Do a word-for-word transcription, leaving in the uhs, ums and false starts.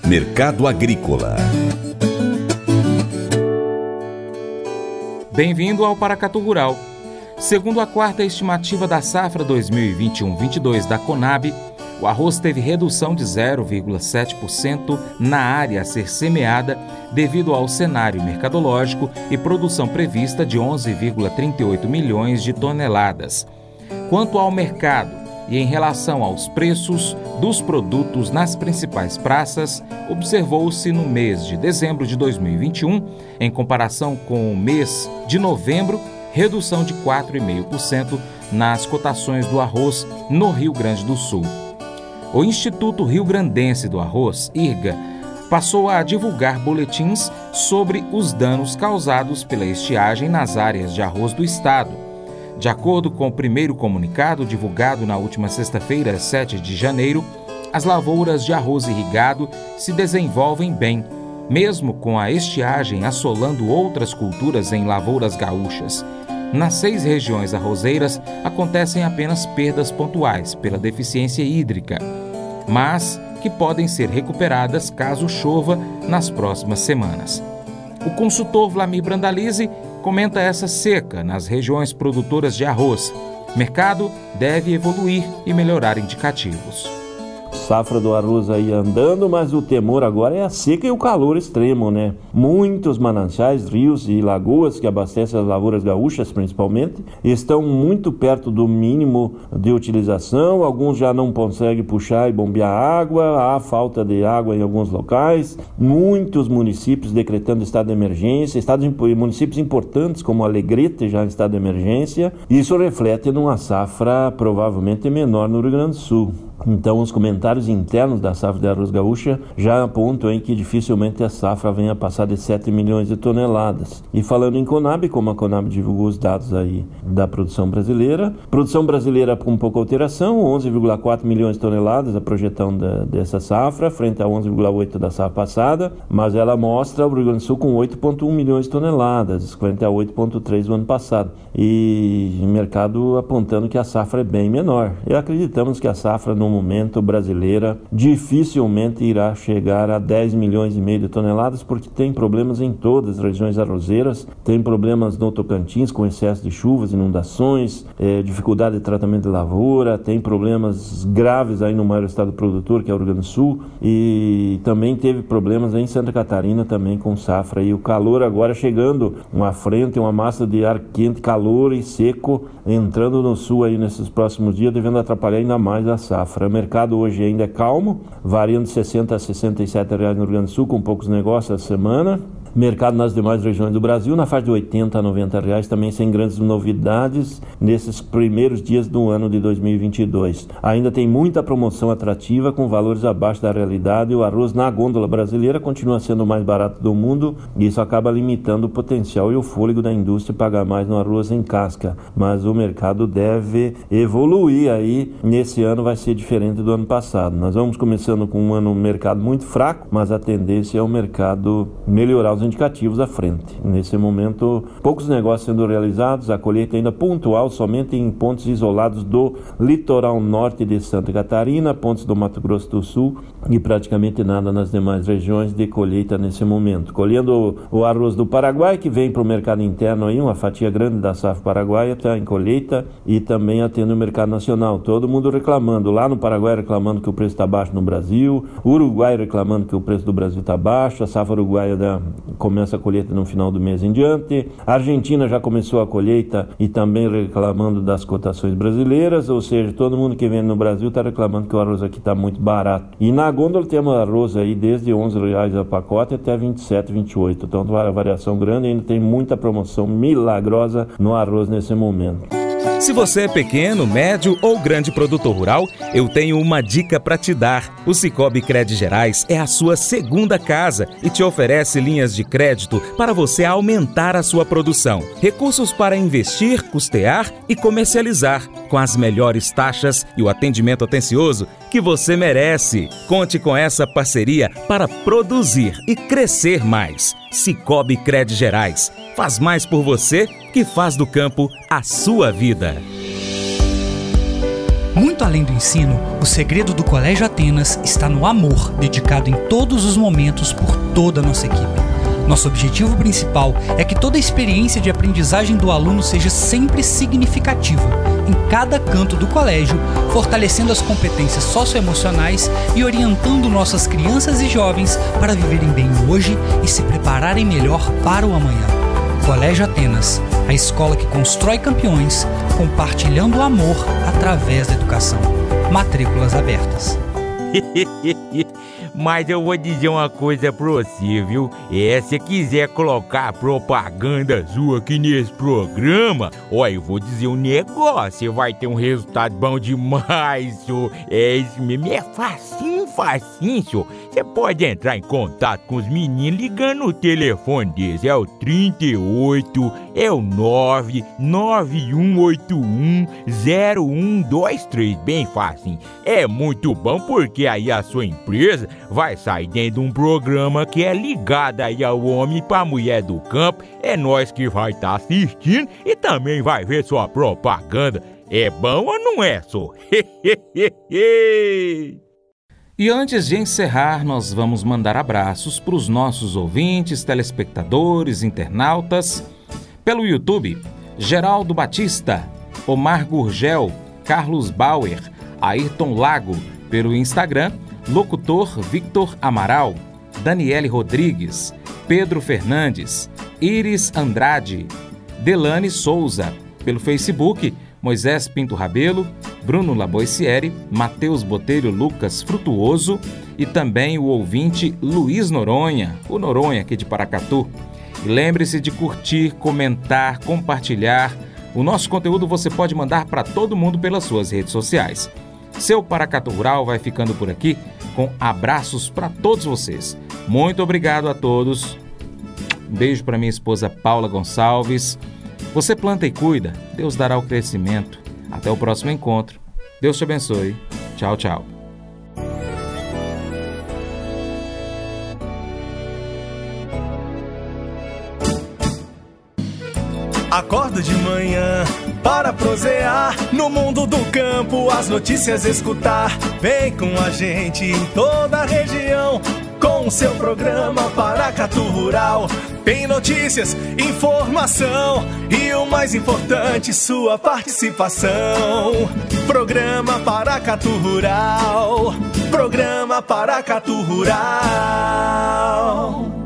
Mercado Agrícola. Bem-vindo ao Paracatu Rural. Segundo a quarta estimativa da safra dois mil e vinte e um vinte e dois da Conab, o arroz teve redução de zero vírgula sete por cento na área a ser semeada devido ao cenário mercadológico e produção prevista de onze vírgula trinta e oito milhões de toneladas. Quanto ao mercado e em relação aos preços dos produtos nas principais praças, observou-se no mês de dezembro de dois mil e vinte e um, em comparação com o mês de novembro, redução de quatro vírgula cinco por cento nas cotações do arroz no Rio Grande do Sul. O Instituto Rio Grandense do Arroz, IRGA, passou a divulgar boletins sobre os danos causados pela estiagem nas áreas de arroz do estado. De acordo com o primeiro comunicado divulgado na última sexta-feira, sete de janeiro, as lavouras de arroz irrigado se desenvolvem bem, mesmo com a estiagem assolando outras culturas em lavouras gaúchas. Nas seis regiões arrozeiras, acontecem apenas perdas pontuais pela deficiência hídrica, mas que podem ser recuperadas caso chova nas próximas semanas. O consultor Vlamir Brandalize comenta essa seca nas regiões produtoras de arroz. O mercado deve evoluir e melhorar indicativos. Safra do arroz aí andando, mas o temor agora é a seca e o calor extremo, né? Muitos mananciais, rios e lagoas que abastecem as lavouras gaúchas, principalmente, estão muito perto do mínimo de utilização. Alguns já não conseguem puxar e bombear água, há falta de água em alguns locais. Muitos municípios decretando estado de emergência, estados, municípios importantes como Alegrete já em estado de emergência. Isso reflete numa safra provavelmente menor no Rio Grande do Sul. Então, os comentários internos da safra de arroz gaúcha já apontam em que dificilmente a safra venha a passar de sete milhões de toneladas. E falando em Conab, como a Conab divulgou os dados aí da produção brasileira, produção brasileira com pouca alteração, onze vírgula quatro milhões de toneladas, a projeção da, dessa safra, frente a onze vírgula oito da safra passada, mas ela mostra o Rio Grande do Sul com oito vírgula um milhões de toneladas, frente a oito vírgula três do ano passado. E o mercado apontando que a safra é bem menor. E acreditamos que a safra no momento brasileira dificilmente irá chegar a dez milhões e meio de toneladas, porque tem problemas em todas as regiões arrozeiras, tem problemas no Tocantins com excesso de chuvas, inundações, é, dificuldade de tratamento de lavoura, tem problemas graves aí no maior estado produtor, que é o Rio Grande do Sul, e também teve problemas em Santa Catarina também com safra. E o calor agora chegando, uma frente, uma massa de ar quente, calor e seco entrando no sul aí nesses próximos dias, devendo atrapalhar ainda mais a safra. O mercado hoje ainda é calmo, variando de sessenta a sessenta e sete reais no Rio Grande do Sul, com poucos negócios essa semana. Mercado nas demais regiões do Brasil na faixa de oitenta a noventa reais, também sem grandes novidades nesses primeiros dias do ano de dois mil e vinte e dois. Ainda tem muita promoção atrativa com valores abaixo da realidade e o arroz na gôndola brasileira continua sendo o mais barato do mundo e isso acaba limitando o potencial e o fôlego da indústria pagar mais no arroz em casca. Mas o mercado deve evoluir aí, nesse ano vai ser diferente do ano passado. Nós vamos começando com um ano um mercado muito fraco, mas a tendência é o mercado melhorar os indicativos à frente. Nesse momento, poucos negócios sendo realizados, a colheita ainda pontual somente em pontos isolados do litoral norte de Santa Catarina, pontos do Mato Grosso do Sul e praticamente nada nas demais regiões de colheita nesse momento. Colhendo o, o arroz do Paraguai, que vem para o mercado interno aí, uma fatia grande da safra paraguaia está em colheita e também atende o mercado nacional. Todo mundo reclamando, lá no Paraguai reclamando que o preço está baixo no Brasil, o Uruguai reclamando que o preço do Brasil está baixo, a safra uruguaia da começa a colheita no final do mês em diante. A Argentina já começou a colheita e também reclamando das cotações brasileiras, ou seja, todo mundo que vende no Brasil está reclamando que o arroz aqui está muito barato. E na gôndola temos arroz aí desde onze reais a pacote até vinte e sete, vinte e oito. Então, uma variação grande e ainda tem muita promoção milagrosa no arroz nesse momento. Se você é pequeno, médio ou grande produtor rural, eu tenho uma dica para te dar. O Sicoob Crédito Gerais é a sua segunda casa e te oferece linhas de crédito para você aumentar a sua produção. Recursos para investir, custear e comercializar, com as melhores taxas e o atendimento atencioso que você merece. Conte com essa parceria para produzir e crescer mais. Sicoob Crédito Gerais faz mais por você que faz do campo a sua vida. Muito além do ensino, o segredo do Colégio Atenas está no amor, dedicado em todos os momentos por toda a nossa equipe. Nosso objetivo principal é que toda a experiência de aprendizagem do aluno seja sempre significativa, em cada canto do colégio, fortalecendo as competências socioemocionais e orientando nossas crianças e jovens para viverem bem hoje e se prepararem melhor para o amanhã. Colégio Atenas, a escola que constrói campeões, compartilhando o amor através da educação. Matrículas abertas. Mas eu vou dizer uma coisa pra você, viu? É, se quiser colocar propaganda sua aqui nesse programa, ó, eu vou dizer um negócio, você vai ter um resultado bom demais, senhor. É isso mesmo, é facinho, facinho, senhor. Você pode entrar em contato com os meninos ligando o telefone deles, é o trinta e oito, é o nove nove um oito um zero um dois três, bem facinho. É muito bom porque aí a sua empresa vai sair dentro de um programa que é ligado aí ao homem para mulher do campo. É nós que vai estar tá assistindo e também vai ver sua propaganda. É bom ou não é, só? E antes de encerrar, nós vamos mandar abraços para os nossos ouvintes, telespectadores, internautas. Pelo YouTube, Geraldo Batista, Omar Gurgel, Carlos Bauer, Ayrton Lago. Pelo Instagram, Locutor Victor Amaral, Daniele Rodrigues, Pedro Fernandes, Iris Andrade, Delane Souza. Pelo Facebook, Moisés Pinto Rabelo, Bruno Laboicieri, Matheus Botelho Lucas Frutuoso e também o ouvinte Luiz Noronha, o Noronha aqui de Paracatu. E lembre-se de curtir, comentar, compartilhar. O nosso conteúdo você pode mandar para todo mundo pelas suas redes sociais. Seu Paracatu Rural vai ficando por aqui com abraços para todos vocês. Muito obrigado a todos. Um beijo para minha esposa Paula Gonçalves. Você planta e cuida, Deus dará o crescimento. Até o próximo encontro. Deus te abençoe. Tchau, tchau. Acordo de manhã para prosear no mundo do campo, as notícias escutar. Vem com a gente em toda a região com o seu programa Paracatu Rural. Tem notícias, informação e o mais importante, sua participação. Programa Paracatu Rural. Programa Paracatu Rural.